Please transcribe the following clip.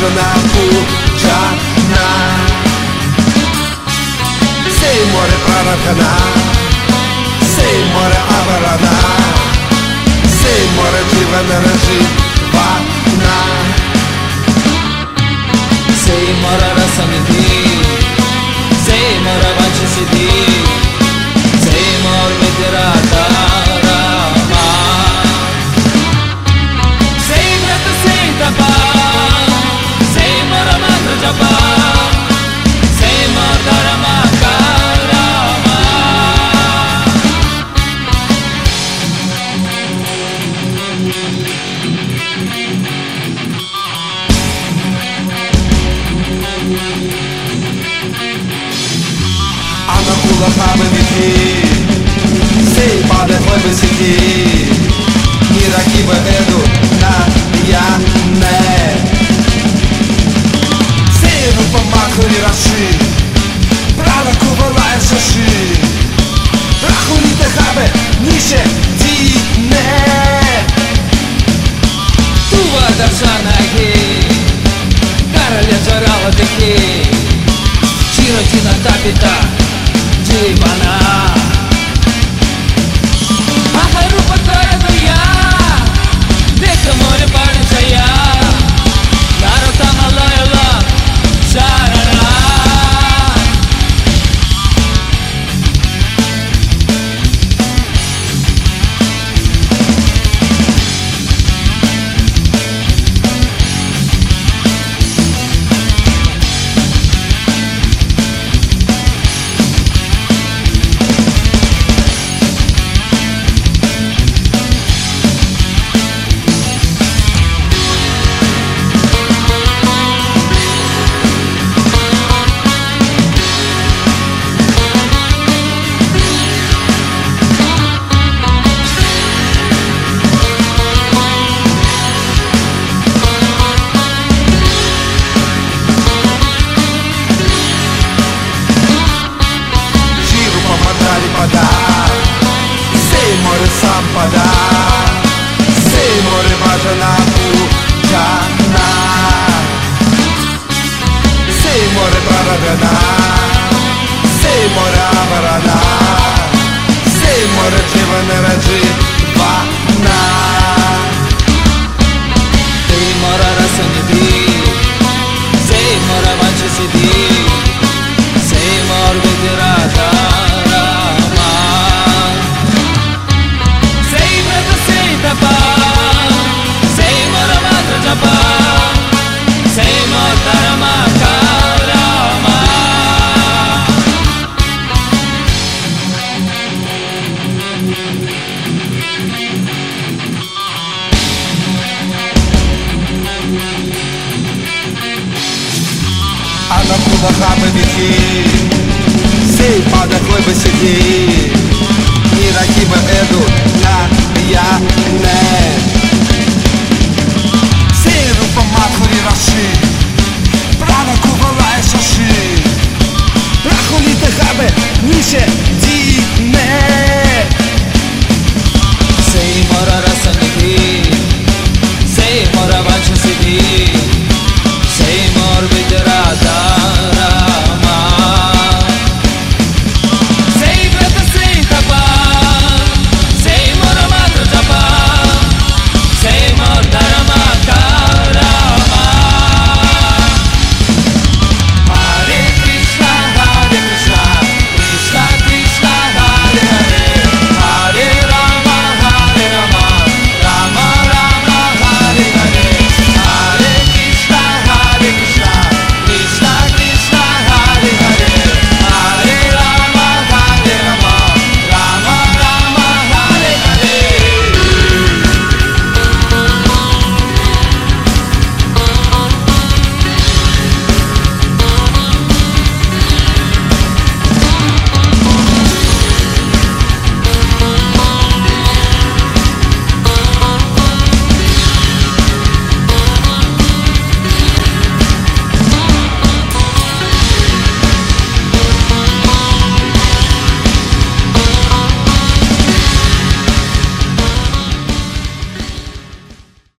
bajana pujana sei more praratana sei more avarana sei more jivana jivana sei more rasamidhi sei more vanchisiddhi sei more vidrata rama sei vrata sei tapa sei more mantra japa sei more dharma karama Anakula kame viti sei pade hobe siti Mirakiba edu na ya ne sei rupa makuri rashi Prana kuvala esashi Rahuli te habe nishe ti ne Tua darshana ke Karalya jarava dekhe Chirojina tapita Jivana Maharupa Taradaya Dekha more Paranjaya Narotama Loyola Sharana sei more sampada sei more bhajana pujana sei more praradana sei more avarana sei more jivana jivana sei more rasamidhi sei more vanchisiddhi sei more vidrata sei more mantra japa sei more dharma karama Anakula kame viti sei pade hobe siti Mirakiba edu na ya ne sei rupa makuri rashi